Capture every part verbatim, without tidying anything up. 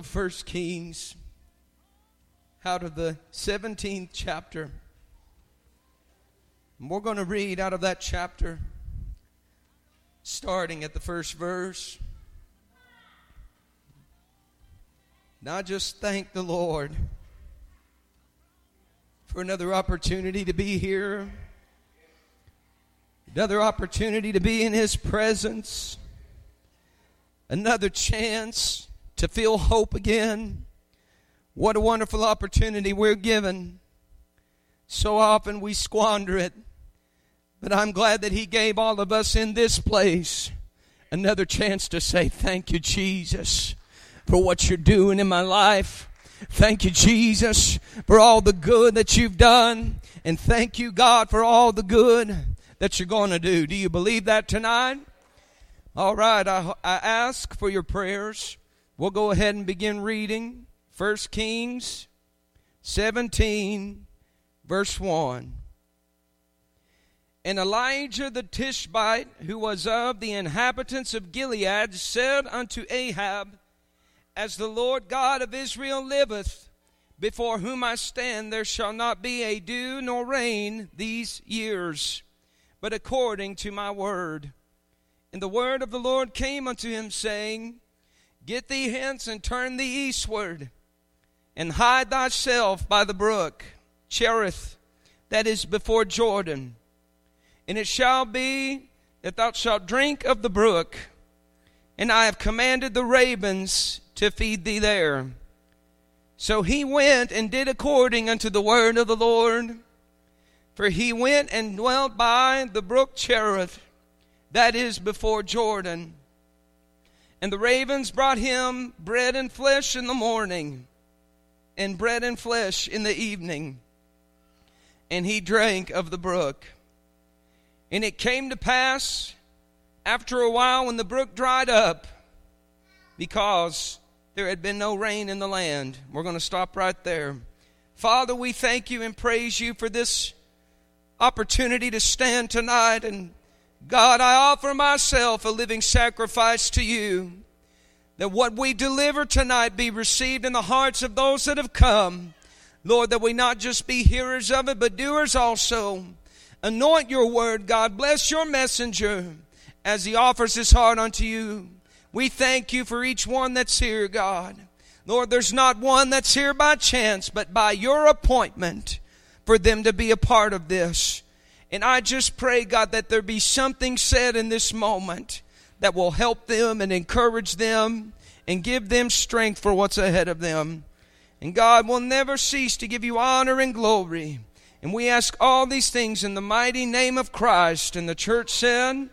of First Kings, out of the seventeenth chapter. And we're going to read out of that chapter, starting at the first verse. And I just thank the Lord for another opportunity to be here, another opportunity to be in His presence, another chance to feel hope again. What a wonderful opportunity we're given. So often we squander it, but I'm glad that He gave all of us in this place another chance to say, thank you, Jesus, for what you're doing in my life. Thank you, Jesus, for all the good that you've done. And thank you, God, for all the good that you're going to do. Do you believe that tonight? All right, I, I ask for your prayers. We'll go ahead and begin reading First Kings seventeen, verse one. And Elijah the Tishbite, who was of the inhabitants of Gilead, said unto Ahab, As the Lord God of Israel liveth, before whom I stand, there shall not be a dew nor rain these years, but according to my word. And the word of the Lord came unto him, saying, Get thee hence and turn thee eastward, and hide thyself by the brook Cherith, that is before Jordan. And it shall be that thou shalt drink of the brook, and I have commanded the ravens to feed thee there. So he went and did according unto the word of the Lord. For he went and dwelt by the brook Cherith, that is before Jordan. And the ravens brought him bread and flesh in the morning, and bread and flesh in the evening. And he drank of the brook. And it came to pass, after a while, when the brook dried up, because there had been no rain in the land. We're going to stop right there. Father, we thank you and praise you for this opportunity to stand tonight. And God, I offer myself a living sacrifice to you, that what we deliver tonight be received in the hearts of those that have come. Lord, that we not just be hearers of it, but doers also. Anoint your word, God. Bless your messenger as he offers his heart unto you. We thank you for each one that's here, God. Lord, there's not one that's here by chance, but by your appointment for them to be a part of this. And I just pray, God, that there be something said in this moment that will help them and encourage them and give them strength for what's ahead of them. And God will never cease to give you honor and glory. And we ask all these things in the mighty name of Christ. And the church said,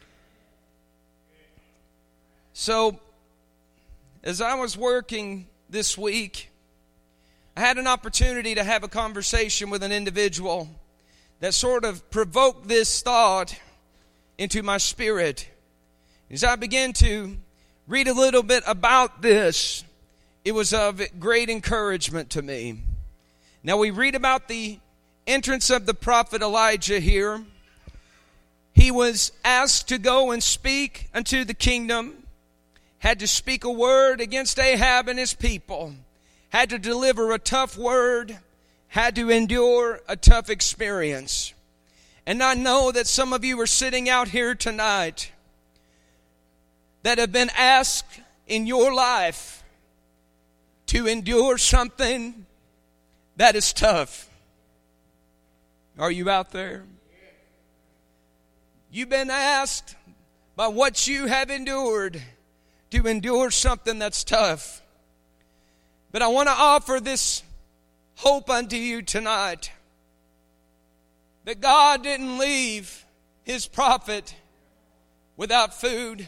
so, as I was working this week, I had an opportunity to have a conversation with an individual that sort of provoked this thought into my spirit. As I began to read a little bit about this, it was of great encouragement to me. Now, we read about the entrance of the prophet Elijah here. He was asked to go and speak unto the kingdom, had to speak a word against Ahab and his people, had to deliver a tough word, had to endure a tough experience. And I know that some of you are sitting out here tonight that have been asked in your life to endure something that is tough. Are you out there? You've been asked by what you have endured to endure something that's tough. But I want to offer this hope unto you tonight, that God didn't leave his prophet without food.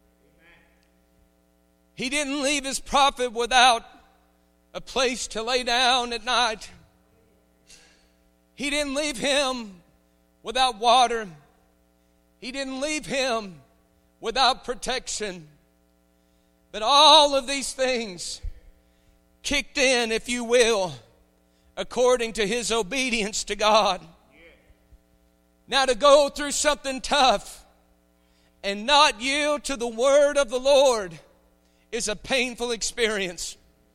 He didn't leave his prophet without a place to lay down at night. He didn't leave him without water. He didn't leave him without protection. But all of these things kicked in, if you will, according to his obedience to God. Now, to go through something tough and not yield to the word of the Lord is a painful experience.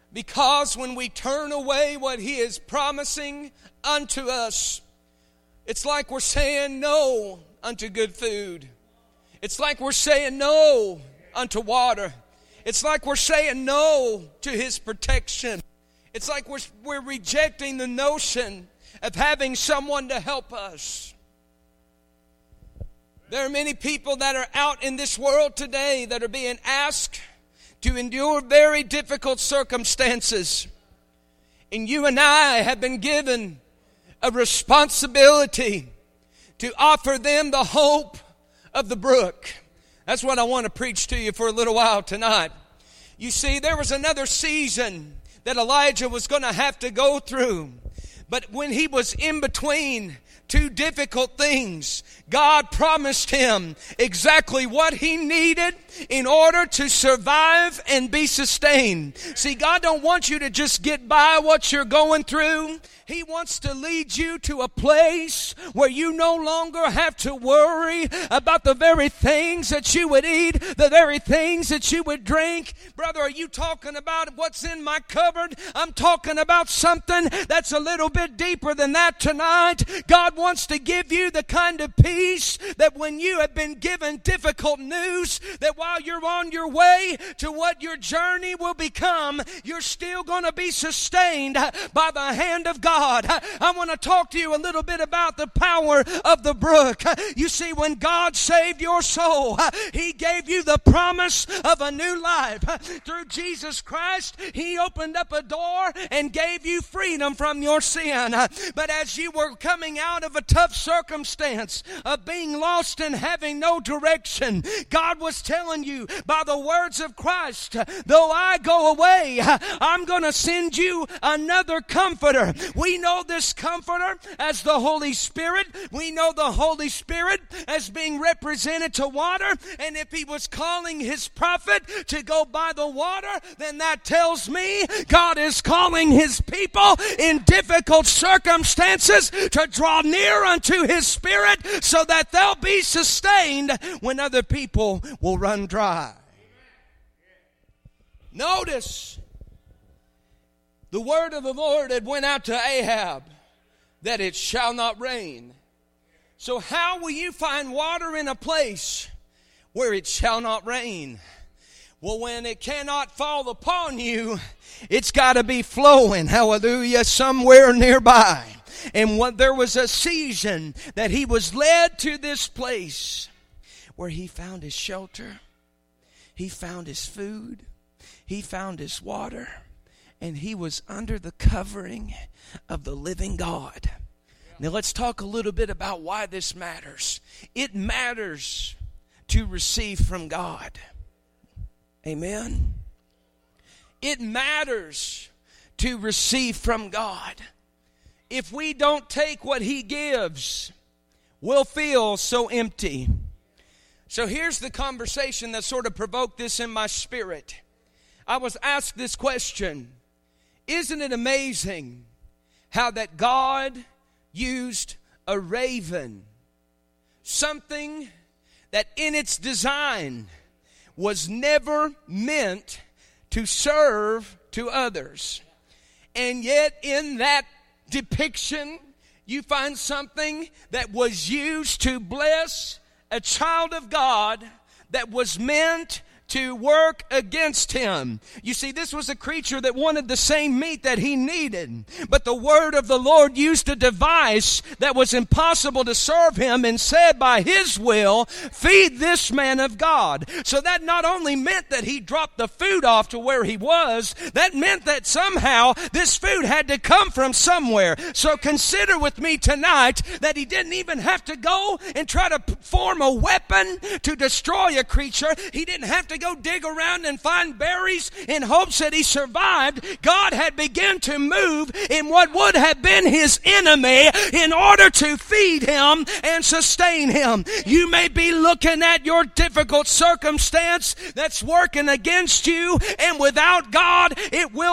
Because when we turn away what He is promising unto us, it's like we're saying no unto good food. It's like we're saying no unto water. It's like we're saying no to His protection. It's like we're, we're rejecting the notion of having someone to help us. There are many people that are out in this world today that are being asked to endure very difficult circumstances. And you and I have been given a responsibility to offer them the hope of the brook. That's what I want to preach to you for a little while tonight. You see, there was another season that Elijah was going to have to go through. But when he was in between two difficult things, God promised him exactly what he needed in order to survive and be sustained. See, God don't want you to just get by what you're going through. He wants to lead you to a place where you no longer have to worry about the very things that you would eat, the very things that you would drink. Brother, are you talking about what's in my cupboard? I'm talking about something that's a little bit deeper than that tonight. God wants to give you the kind of peace that when you have been given difficult news, that while you're on your way to what your journey will become, you're still going to be sustained by the hand of God. I want to talk to you a little bit about the power of the brook. You see, when God saved your soul, He gave you the promise of a new life. Through Jesus Christ, He opened up a door and gave you freedom from your sin. But as you were coming out of a tough circumstance of being lost and having no direction, God was telling you by the words of Christ, though I go away, I'm going to send you another comforter. We know this comforter as the Holy Spirit. We know the Holy Spirit as being represented to water. And if He was calling His prophet to go by the water, then that tells me God is calling His people in difficult circumstances to draw near unto His Spirit so that they'll be sustained when other people will run dry. Notice, the word of the Lord had went out to Ahab that it shall not rain. So how will you find water in a place where it shall not rain? Well, when it cannot fall upon you, it's got to be flowing, hallelujah, somewhere nearby. And when there was a season that he was led to this place where he found his shelter, he found his food, he found his water, and he was under the covering of the living God. Now let's talk a little bit about why this matters. It matters to receive from God. Amen. It matters to receive from God. If we don't take what He gives, we'll feel so empty. So here's the conversation that sort of provoked this in my spirit. I was asked this question: isn't it amazing how that God used a raven, something that in its design was never meant to serve to others, and yet in that depiction you find something that was used to bless a child of God that was meant to work against him. You see, this was a creature that wanted the same meat that he needed, but the word of the Lord used a device that was impossible to serve him and said by His will, feed this man of God. So that not only meant that he dropped the food off to where he was, that meant that somehow this food had to come from somewhere. So consider with me tonight that he didn't even have to go and try to form a weapon to destroy a creature. He didn't have to go dig around and find berries in hopes that he survived. God had begun to move in what would have been his enemy in order to feed him and sustain him. You may be looking at your difficult circumstance that's working against you, and without God, it will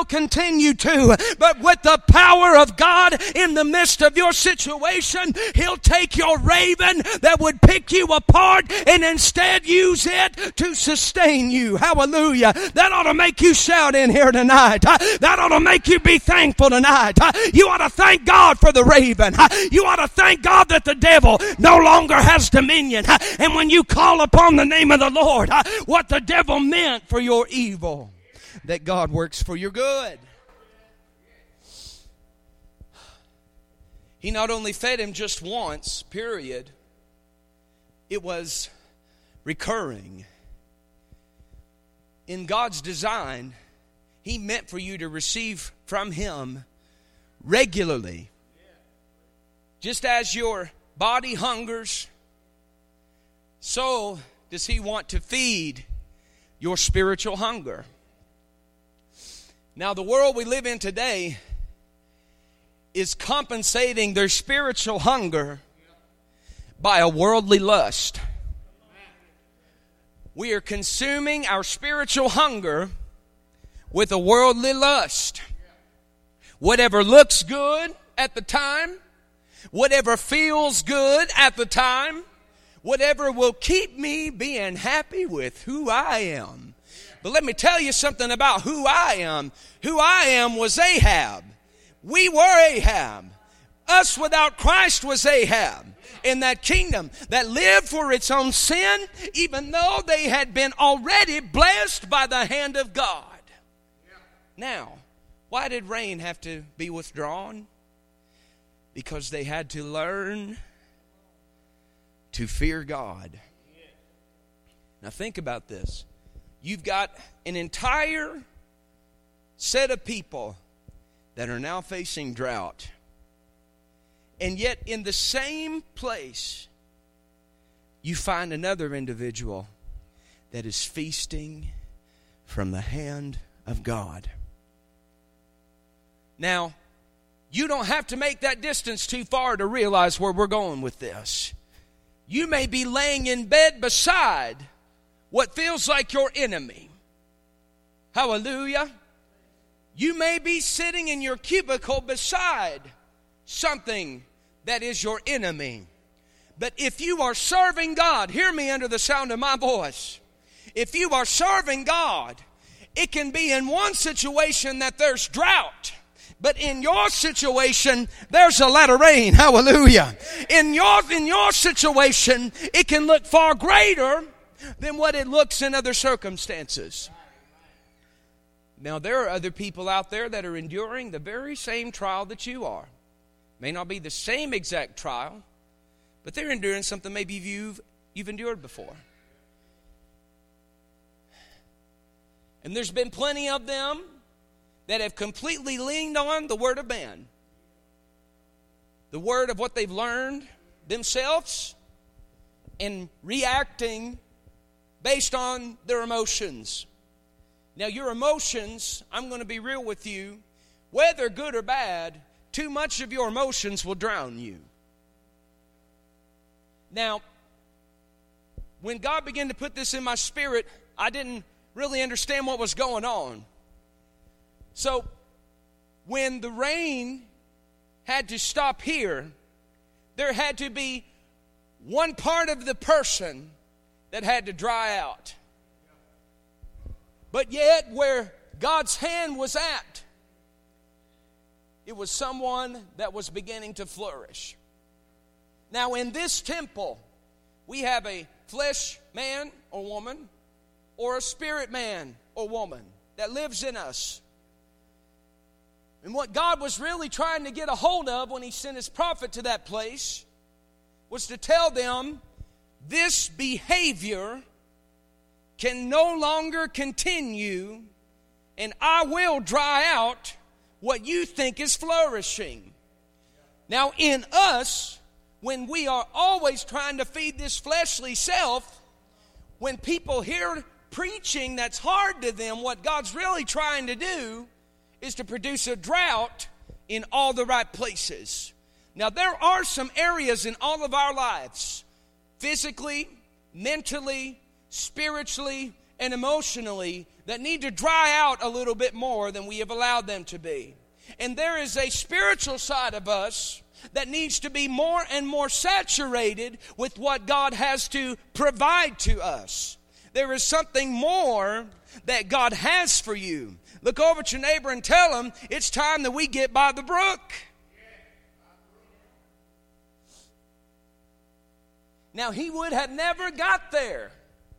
continue to. But with the power of God in the midst of your situation, He'll take your raven that would pick you apart and instead use it to sustain you. Hallelujah. That ought to make you shout in here tonight. That ought to make you be thankful tonight. You ought to thank God for the raven. You ought to thank God that the devil no longer has dominion. And when you call upon the name of the Lord, what the devil meant for your evil, that God works for your good. He not only fed him just once, period. It was recurring. In God's design, He meant for you to receive from Him regularly. Just as your body hungers, so does He want to feed your spiritual hunger. Now, the world we live in today is compensating their spiritual hunger by a worldly lust. We are consuming our spiritual hunger with a worldly lust. Whatever looks good at the time, whatever feels good at the time, whatever will keep me being happy with who I am. But let me tell you something about who I am. Who I am was Ahab. We were Ahab. Us without Christ was Ahab. In that kingdom that lived for its own sin, even though they had been already blessed by the hand of God. Now, why did rain have to be withdrawn? Because they had to learn to fear God. Now think about this. You've got an entire set of people that are now facing drought. And yet in the same place, you find another individual that is feasting from the hand of God. Now, you don't have to make that distance too far to realize where we're going with this. You may be laying in bed beside what feels like your enemy. Hallelujah. You may be sitting in your cubicle beside something that is your enemy. But if you are serving God, hear me under the sound of my voice. If you are serving God, it can be in one situation that there's drought. But in your situation, there's a lot of rain. Hallelujah. In your, in your situation, it can look far greater than what it looks in other circumstances. Now, there are other people out there that are enduring the very same trial that you are. May not be the same exact trial, but they're enduring something maybe you've, you've endured before. And there's been plenty of them that have completely leaned on the word of man. The word of what they've learned themselves and reacting based on their emotions. Now, your emotions, I'm going to be real with you, whether good or bad, too much of your emotions will drown you. Now, when God began to put this in my spirit, I didn't really understand what was going on. So, when the rain had to stop here, there had to be one part of the person that had to dry out. But yet, where God's hand was at, it was someone that was beginning to flourish. Now, in this temple, we have a flesh man or woman, or a spirit man or woman that lives in us. And what God was really trying to get a hold of when He sent His prophet to that place was to tell them, this behavior can no longer continue, and I will dry out what you think is flourishing. Now, in us, when we are always trying to feed this fleshly self, when people hear preaching that's hard to them, what God's really trying to do is to produce a drought in all the right places. Now, there are some areas in all of our lives, physically, mentally, spiritually, and emotionally that need to dry out a little bit more than we have allowed them to be. And there is a spiritual side of us that needs to be more and more saturated with what God has to provide to us. There is something more that God has for you. Look over at your neighbor and tell him it's time that we get by the brook. Now, he would have never got there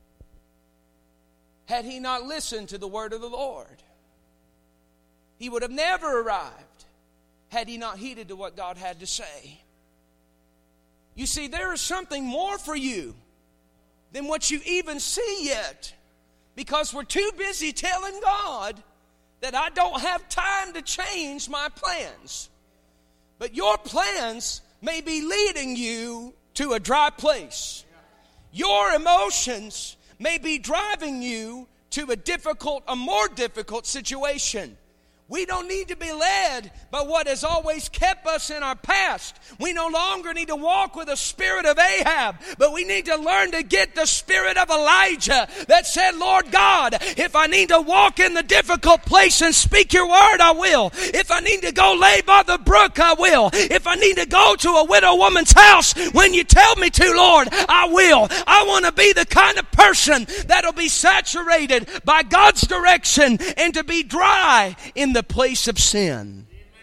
had he not listened to the word of the Lord. He would have never arrived had he not heeded to what God had to say. You see, there is something more for you than what you even see yet, because we're too busy telling God that I don't have time to change my plans. But your plans may be leading you to a dry place. Your emotions may be driving you to a difficult, a more difficult situation. We don't need to be led by what has always kept us in our past. We no longer need to walk with the spirit of Ahab, but we need to learn to get the spirit of Elijah that said, Lord God, if I need to walk in the difficult place and speak your word, I will. If I need to go lay by the brook, I will. If I need to go to a widow woman's house when you tell me to, Lord, I will. I want to be the kind of person that'll be saturated by God's direction and to be dry in the the place of sin.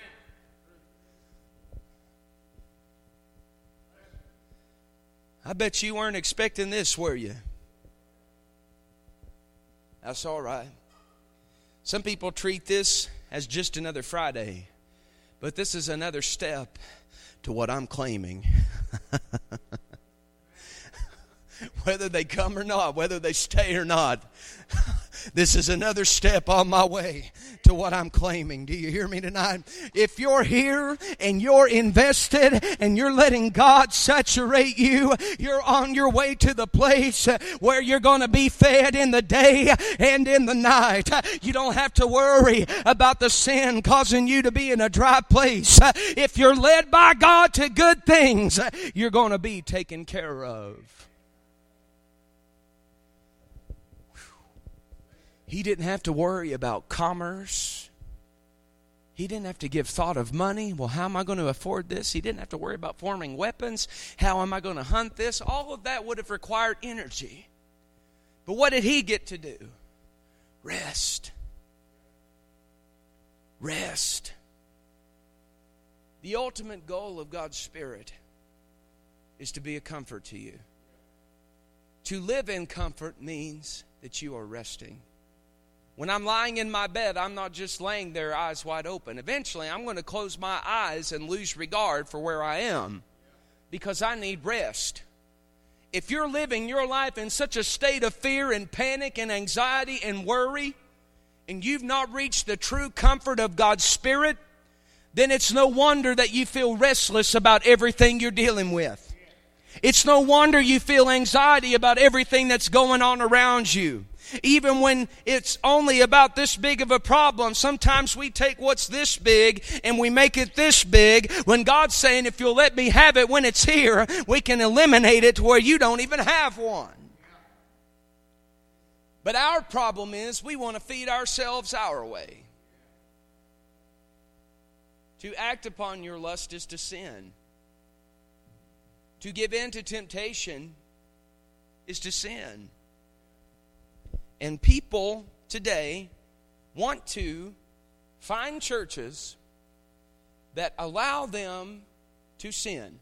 I bet you weren't expecting this, were you? That's all right. Some people treat this as just another Friday, but this is another step to what I'm claiming. Whether they come or not, whether they stay or not, this is another step on my way to what I'm claiming. Do you hear me tonight? If you're here and you're invested and you're letting God saturate you, you're on your way to the place where you're going to be fed in the day and in the night. You don't have to worry about the sin causing you to be in a dry place. If you're led by God to good things, you're going to be taken care of. He didn't have to worry about commerce. He didn't have to give thought of money. Well, how am I going to afford this? He didn't have to worry about forming weapons. How am I going to hunt this? All of that would have required energy. But what did he get to do? Rest. Rest. The ultimate goal of God's Spirit is to be a comfort to you. To live in comfort means that you are resting. When I'm lying in my bed, I'm not just laying there eyes wide open. Eventually, I'm going to close my eyes and lose regard for where I am because I need rest. If you're living your life in such a state of fear and panic and anxiety and worry, and you've not reached the true comfort of God's Spirit, then it's no wonder that you feel restless about everything you're dealing with. It's no wonder you feel anxiety about everything that's going on around you. Even when it's only about this big of a problem, sometimes we take what's this big and we make it this big, when God's saying, if you'll let me have it when it's here, we can eliminate it to where you don't even have one. But our problem is we want to feed ourselves our way. To act upon your lust is to sin. To give in to temptation is to sin. And people today want to find churches that allow them to sin.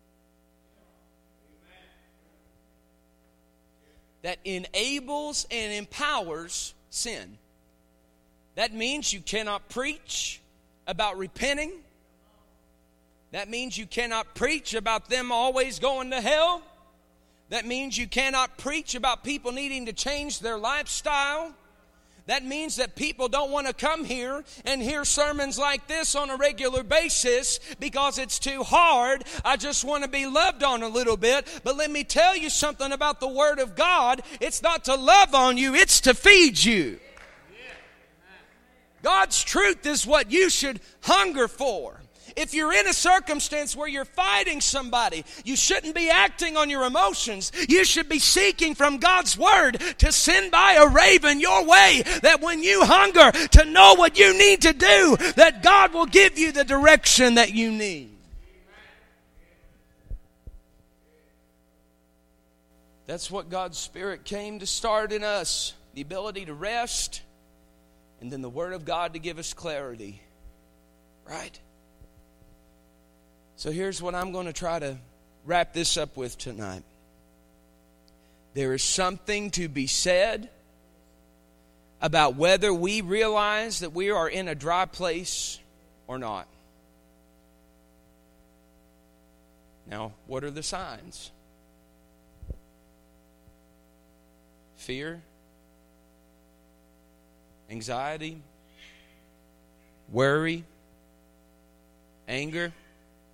That enables and empowers sin. That means you cannot preach about repenting. That means you cannot preach about them always going to hell. That means you cannot preach about people needing to change their lifestyle. That means that people don't want to come here and hear sermons like this on a regular basis because it's too hard. I just want to be loved on a little bit. But let me tell you something about the Word of God. It's not to love on you, it's to feed you. God's truth is what you should hunger for. If you're in a circumstance where you're fighting somebody, you shouldn't be acting on your emotions. You should be seeking from God's Word to send by a raven your way, that when you hunger to know what you need to do, that God will give you the direction that you need. That's what God's Spirit came to start in us. The ability to rest, and then the Word of God to give us clarity. Right? So here's what I'm going to try to wrap this up with tonight. There is something to be said about whether we realize that we are in a dry place or not. Now, what are the signs? Fear, anxiety, worry, anger,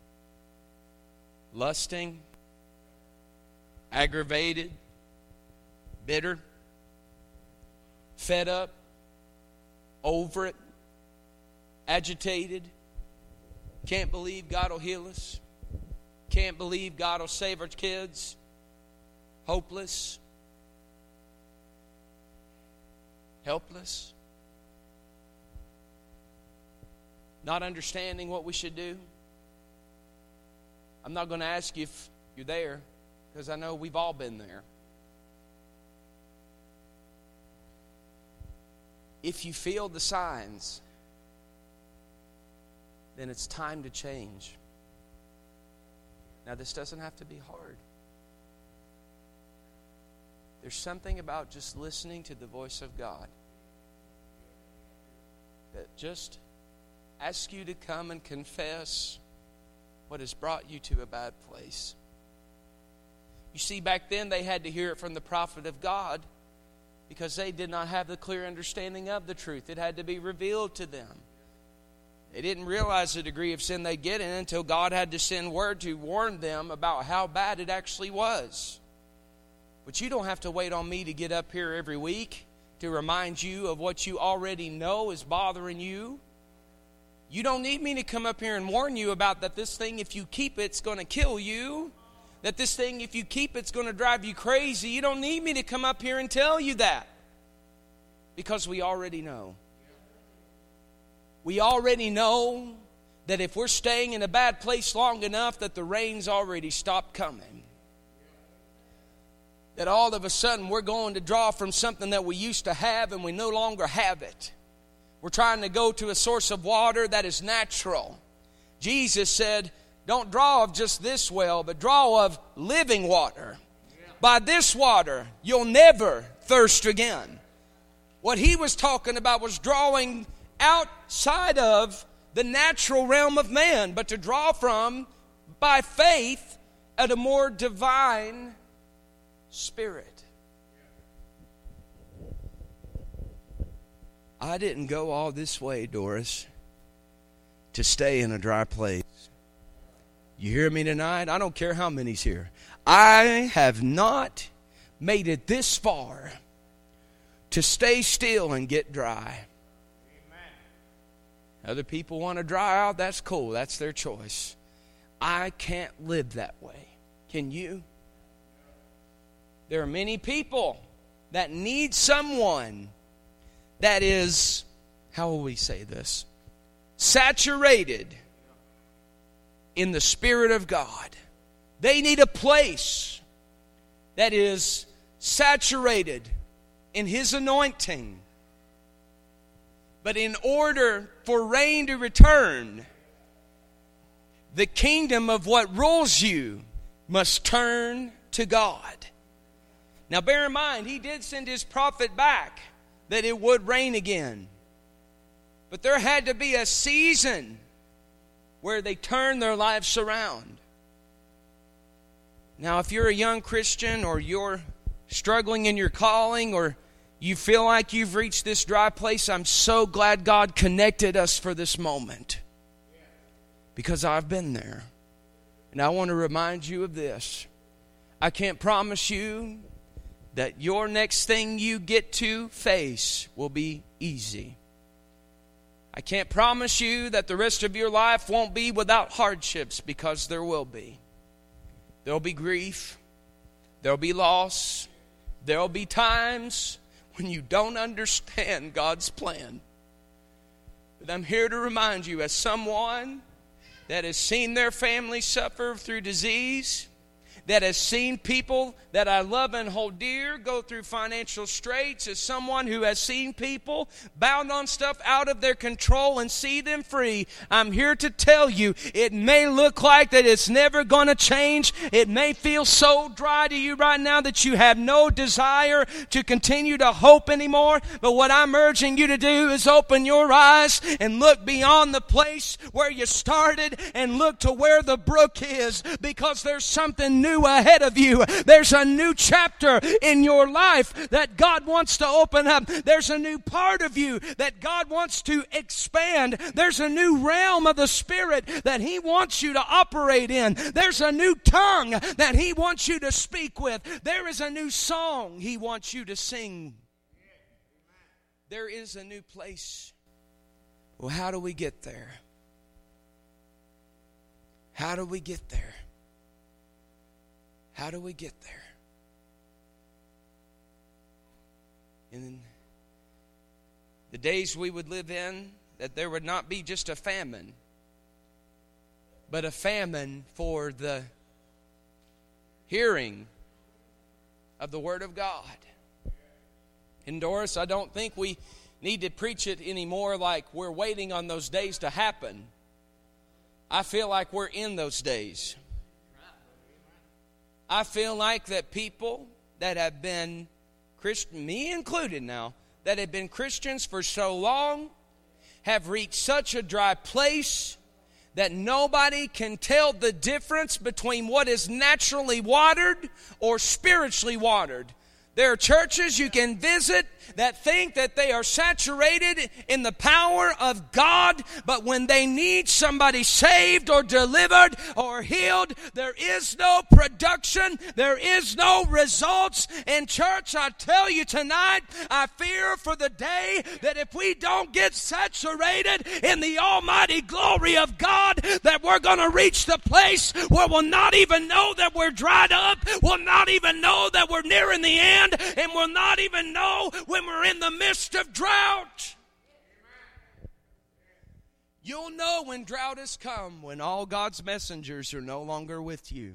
lusting, aggravated, bitter, fed up, over it, agitated, can't believe God will heal us, can't believe God will save our kids, hopeless, helpless, not understanding what we should do. I'm not going to ask you if you're there, because I know we've all been there. If you feel the signs, then it's time to change. Now, this doesn't have to be hard. There's something about just listening to the voice of God that just asks you to come and confess what has brought you to a bad place. You see, back then they had to hear it from the prophet of God because they did not have the clear understanding of the truth. It had to be revealed to them. They didn't realize the degree of sin they'd get in until God had to send word to warn them about how bad it actually was. But you don't have to wait on me to get up here every week to remind you of what you already know is bothering you. You don't need me to come up here and warn you about that this thing, if you keep it, it's going to kill you. That this thing, if you keep it, it's going to drive you crazy. You don't need me to come up here and tell you that. Because we already know. We already know that if we're staying in a bad place long enough, that the rain's already stopped coming. That all of a sudden we're going to draw from something that we used to have and we no longer have it. We're trying to go to a source of water that is natural. Jesus said, don't draw of just this well, but draw of living water. Yeah. By this water, you'll never thirst again. What he was talking about was drawing outside of the natural realm of man, but to draw from, by faith, at a more divine spirit. I didn't go all this way, Doris, to stay in a dry place. You hear me tonight? I don't care how many's here. I have not made it this far to stay still and get dry. Amen. Other people want to dry out. That's cool. That's their choice. I can't live that way. Can you? There are many people that need someone that is, how will we say this? Saturated in the Spirit of God. They need a place that is saturated in His anointing. But in order for rain to return, the kingdom of what rules you must turn to God. Now bear in mind, He did send His prophet back that it would rain again. But there had to be a season where they turned their lives around. Now, if you're a young Christian or you're struggling in your calling or you feel like you've reached this dry place, I'm so glad God connected us for this moment. Because I've been there. And I want to remind you of this. I can't promise you that your next thing you get to face will be easy. I can't promise you that the rest of your life won't be without hardships, because there will be. There'll be grief. There'll be loss. There'll be times when you don't understand God's plan. But I'm here to remind you, as someone that has seen their family suffer through disease, that has seen people that I love and hold dear go through financial straits, as someone who has seen people bound on stuff out of their control and see them free, I'm here to tell you, it may look like that it's never going to change. It may feel so dry to you right now that you have no desire to continue to hope anymore. But what I'm urging you to do is open your eyes and look beyond the place where you started and look to where the brook is, because there's something new ahead of you. There's a new chapter in your life that God wants to open up. There's a new part of you that God wants to expand. There's a new realm of the Spirit that He wants you to operate in. There's a new tongue that He wants you to speak with. There is a new song He wants you to sing. There is a new place. Well, how do we get there? How do we get there? How do we get there? In the days we would live in, that there would not be just a famine, but a famine for the hearing of the Word of God. And Doris, I don't think we need to preach it anymore like we're waiting on those days to happen. I feel like we're in those days. I feel like that people that have been Christian, me included now, that have been Christians for so long, have reached such a dry place that nobody can tell the difference between what is naturally watered or spiritually watered. There are churches you can visit that think that they are saturated in the power of God, but when they need somebody saved or delivered or healed, there is no production, there is no results. And church, I tell you tonight, I fear for the day that if we don't get saturated in the almighty glory of God, that we're going to reach the place where we'll not even know that we're dried up, we'll not even know that we're nearing the end, and we'll not even know when we're in the midst of drought. You'll know when drought has come, when all God's messengers are no longer with you.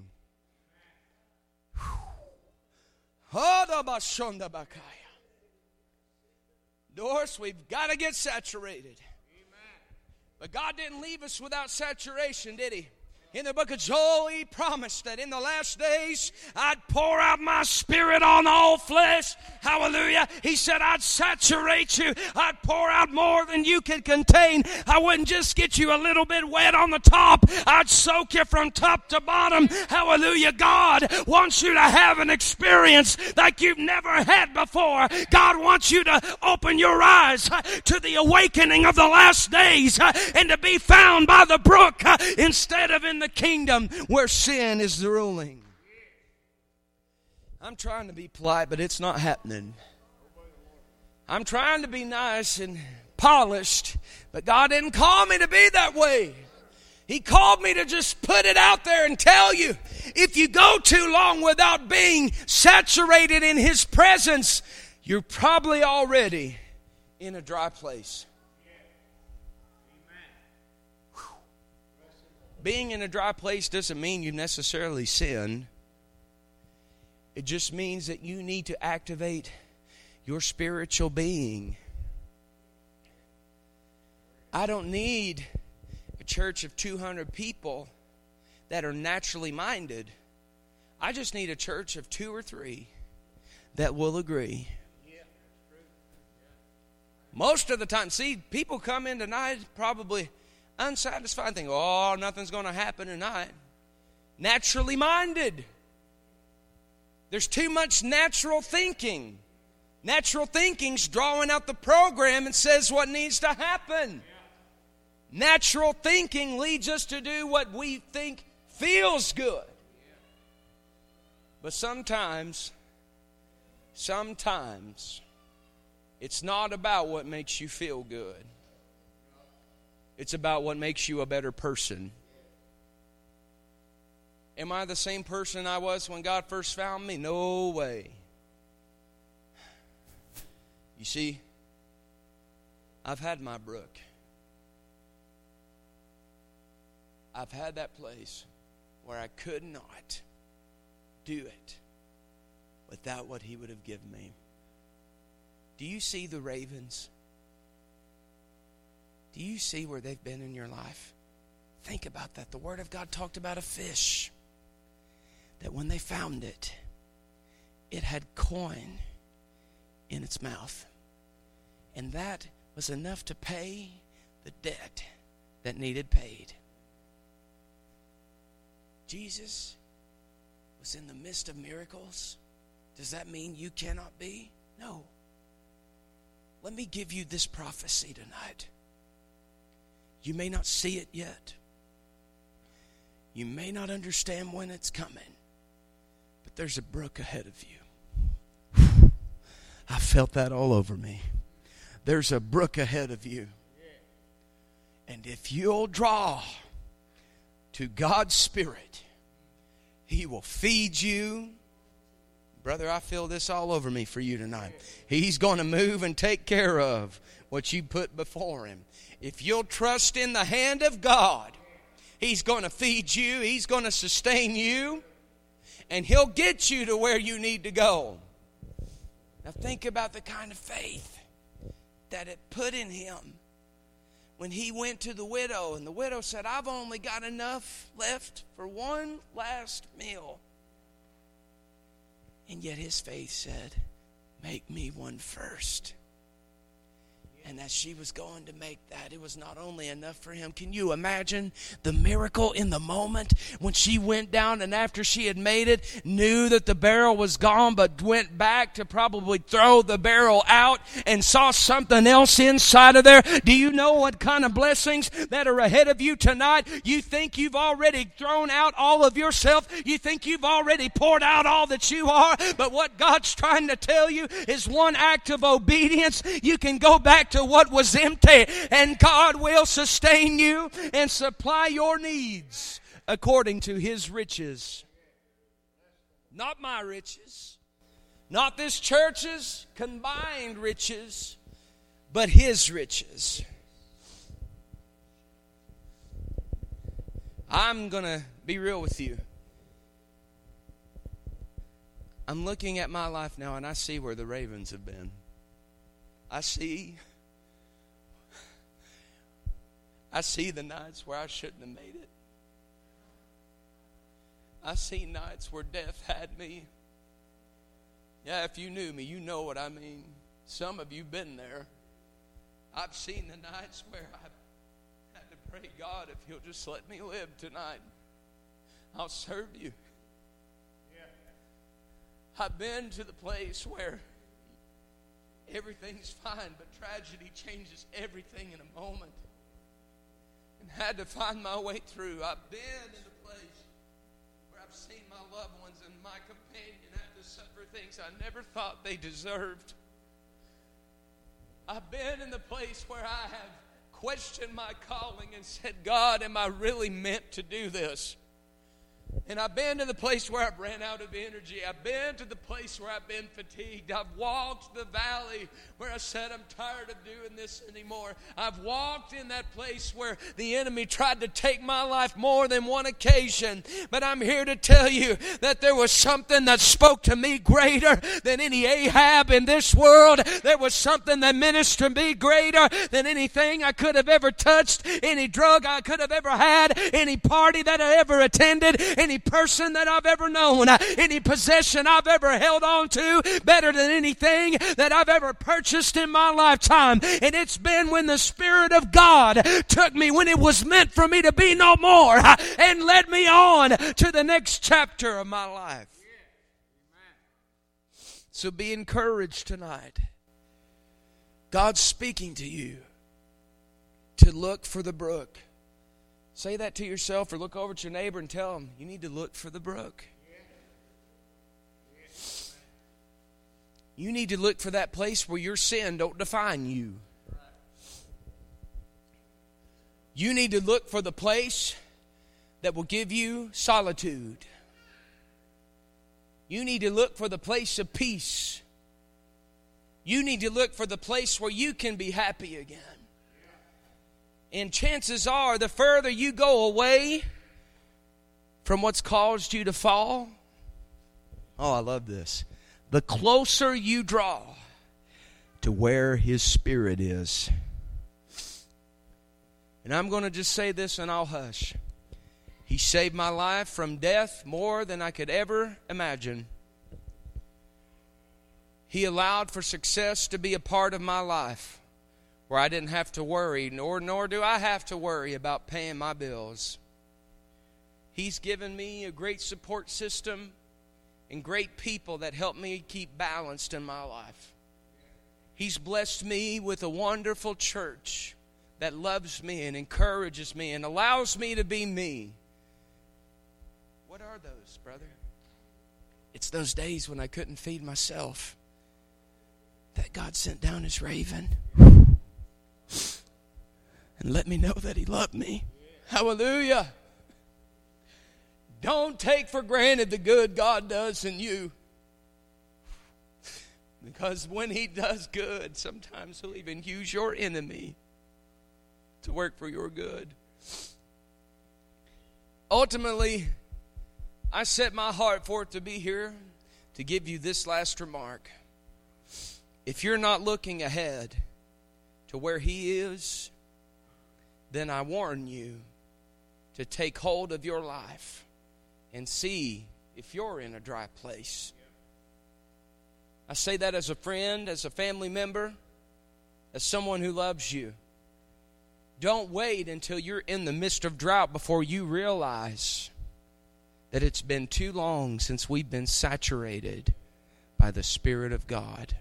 Doris, we've got to get saturated. But God didn't leave us without saturation, did He? In the book of Joel, He promised that in the last days, I'd pour out my Spirit on all flesh. Hallelujah. He said, I'd saturate you. I'd pour out more than you could contain. I wouldn't just get you a little bit wet on the top. I'd soak you from top to bottom. Hallelujah. God wants you to have an experience like you've never had before. God wants you to open your eyes to the awakening of the last days and to be found by the brook instead of in the kingdom where sin is the ruling. I'm trying to be polite, but it's not happening. I'm trying to be nice and polished, but God didn't call me to be that way. He called me to just put it out there and tell you, if you go too long without being saturated in His presence, you're probably already in a dry place. Being in a dry place doesn't mean you necessarily sin. It just means that you need to activate your spiritual being. I don't need a church of two hundred people that are naturally minded. I just need a church of two or three that will agree. Most of the time, see, people come in tonight probably unsatisfied, think, oh, nothing's going to happen tonight. Naturally minded. There's too much natural thinking. Natural thinking's drawing out the program and says what needs to happen. Yeah. Natural thinking leads us to do what we think feels good. Yeah. But sometimes, sometimes, it's not about what makes you feel good. It's about what makes you a better person. Am I the same person I was when God first found me? No way. You see, I've had my brook. I've had that place where I could not do it without what He would have given me. Do you see the ravens? Do you see where they've been in your life? Think about that. The Word of God talked about a fish that when they found it, it had coin in its mouth. And that was enough to pay the debt that needed paid. Jesus was in the midst of miracles. Does that mean you cannot be? No. Let me give you this prophecy tonight. You may not see it yet. You may not understand when it's coming. But there's a brook ahead of you. I felt that all over me. There's a brook ahead of you. And if you'll draw to God's Spirit, He will feed you. Brother, I feel this all over me for you tonight. He's going to move and take care of what you put before Him. If you'll trust in the hand of God, He's going to feed you. He's going to sustain you. And He'll get you to where you need to go. Now think about the kind of faith that it put in him when he went to the widow. And the widow said, I've only got enough left for one last meal. And yet his faith said, make me one first. And as she was going to make that, it was not only enough for him. Can you imagine the miracle in the moment when she went down and after she had made it, knew that the barrel was gone, but went back to probably throw the barrel out and saw something else inside of there? Do you know what kind of blessings that are ahead of you tonight? You think you've already thrown out all of yourself. You think you've already poured out all that you are. But what God's trying to tell you is one act of obedience. You can go back to what was empty, and God will sustain you and supply your needs according to His riches. Not my riches, not this church's combined riches, but His riches. I'm going to be real with you. I'm looking at my life now and I see where the ravens have been. I see I see the nights where I shouldn't have made it. I see nights where death had me. Yeah, if you knew me, you know what I mean. Some of you been there. I've seen the nights where I've had to pray, God, if You'll just let me live tonight, I'll serve You. Yeah. I've been to the place where everything's fine, but tragedy changes everything in a moment. And had to find my way through. I've been in a place where I've seen my loved ones and my companion have to suffer things I never thought they deserved. I've been in the place where I have questioned my calling and said, God, am I really meant to do this? And I've been to the place where I've ran out of energy. I've been to the place where I've been fatigued. I've walked the valley where I said I'm tired of doing this anymore. I've walked in that place where the enemy tried to take my life more than one occasion. But I'm here to tell you that there was something that spoke to me greater than any Ahab in this world. There was something that ministered to me greater than anything I could have ever touched, any drug I could have ever had, any party that I ever attended, any person that I've ever known, any possession I've ever held on to, better than anything that I've ever purchased in my lifetime. And it's been when the Spirit of God took me when it was meant for me to be no more and led me on to the next chapter of my life. So be encouraged tonight. God's speaking to you to look for the brook. Say that to yourself or look over at your neighbor and tell them, you need to look for the brook. You need to look for that place where your sin don't define you. You need to look for the place that will give you solitude. You need to look for the place of peace. You need to look for the place where you can be happy again. And chances are, the further you go away from what's caused you to fall, oh, I love this, the closer you draw to where His Spirit is. And I'm going to just say this and I'll hush. He saved my life from death more than I could ever imagine. He allowed for success to be a part of my life where I didn't have to worry, nor, nor do I have to worry about paying my bills. He's given me a great support system and great people that help me keep balanced in my life. He's blessed me with a wonderful church that loves me and encourages me and allows me to be me. What are those, brother? It's those days when I couldn't feed myself that God sent down His raven and let me know that He loved me. Hallelujah. Don't take for granted the good God does in you. Because when He does good, sometimes He'll even use your enemy to work for your good. Ultimately, I set my heart for it to be here to give you this last remark. If you're not looking ahead to where He is, then I warn you to take hold of your life and see if you're in a dry place. I say that as a friend, as a family member, as someone who loves you. Don't wait until you're in the midst of drought before you realize that it's been too long since we've been saturated by the Spirit of God.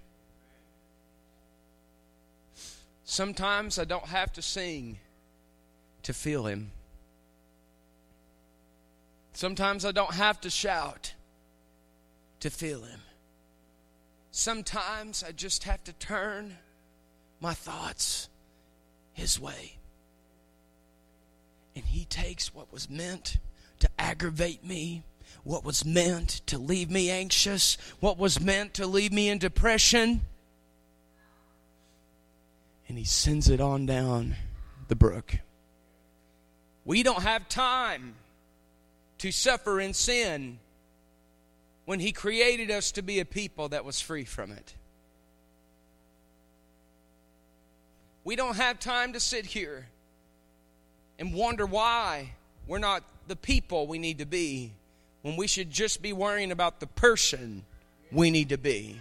Sometimes I don't have to sing to feel Him. Sometimes I don't have to shout to feel Him. Sometimes I just have to turn my thoughts His way. And He takes what was meant to aggravate me, what was meant to leave me anxious, what was meant to leave me in depression, and He sends it on down the brook. We don't have time to suffer in sin when He created us to be a people that was free from it. We don't have time to sit here and wonder why we're not the people we need to be when we should just be worrying about the person we need to be.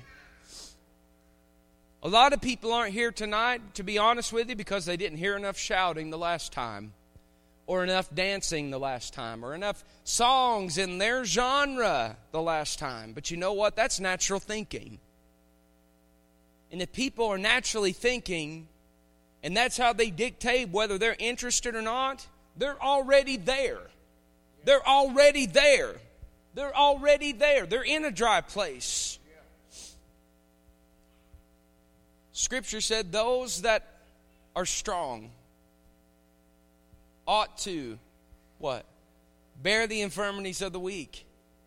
A lot of people aren't here tonight, to be honest with you, because they didn't hear enough shouting the last time, or enough dancing the last time, or enough songs in their genre the last time. But you know what? That's natural thinking. And if people are naturally thinking, and that's how they dictate whether they're interested or not, they're already there. They're already there. They're already there. They're in a dry place. Scripture said those that are strong ought to, what? Bear the infirmities of the weak.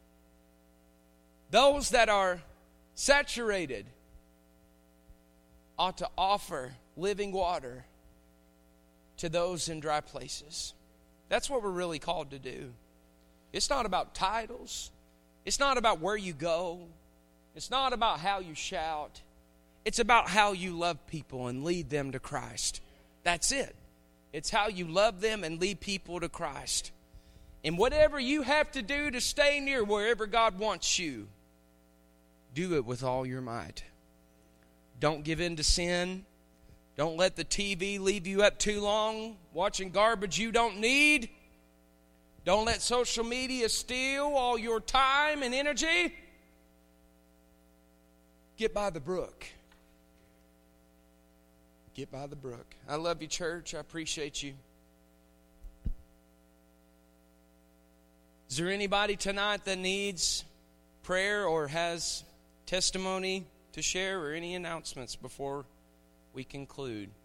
Those that are saturated ought to offer living water to those in dry places. That's what we're really called to do. It's not about titles. It's not about where you go. It's not about how you shout. It's about how you love people and lead them to Christ. That's it. It's how you love them and lead people to Christ. And whatever you have to do to stay near wherever God wants you, do it with all your might. Don't give in to sin. Don't let the T V leave you up too long watching garbage you don't need. Don't let social media steal all your time and energy. Get by the brook. Get by the brook. I love you, church. I appreciate you. Is there anybody tonight that needs prayer or has testimony to share or any announcements before we conclude?